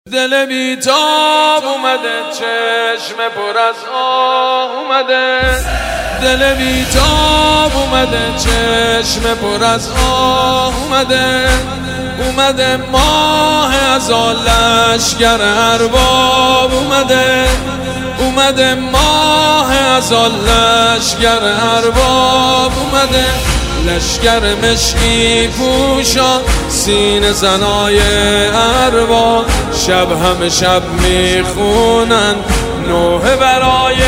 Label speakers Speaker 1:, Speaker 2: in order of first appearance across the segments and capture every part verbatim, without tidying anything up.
Speaker 1: دل بیتاب اومده، چشم پر از آه اومده. دل بیتاب اومده، چشم پر از آه اومده. اومده ماه ازال لشگر ارباب اومده. اومده ماه ازال لشگر ارباب اومده. لشگر مشکی پوشا سینه زنای ارباب، شب همه شب میخونن نوحه برای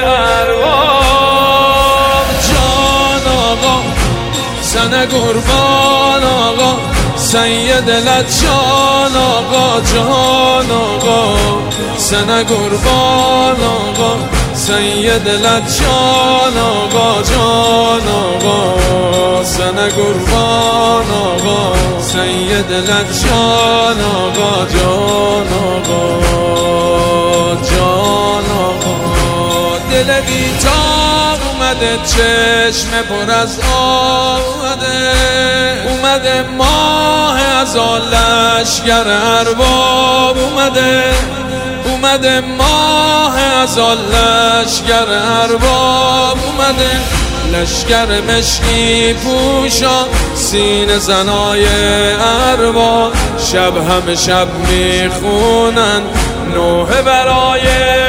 Speaker 1: ارباب. جان آقا زن قربان آقا، سید لجان آقا، جان آقا زن قربان آقا، سید لجان آقا، جان آقا زن قربان آقا، سید لجان آقا، جان آقا، جان آقا. دل بیتاب اومده، چشم پر از آب اومده. اومده ماه ازال لشگر ارباب اومده. اومده ماه ازال لشگر ارباب اومده. لشگر مشکی پوشا سینه زنای ارباب، شب همه شب میخونن نوحه برای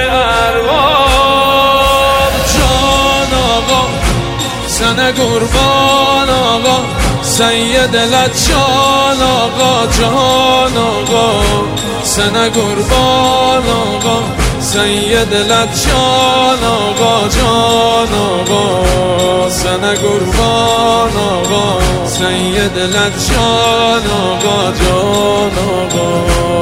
Speaker 1: ارباب. جان آقا زن قربان آقا، سید لجان آقا، جان آقا زن قربان آقا، سید لجان آقا، جان آقا زن قربان آقا، سید لجان آقا، جان آقا.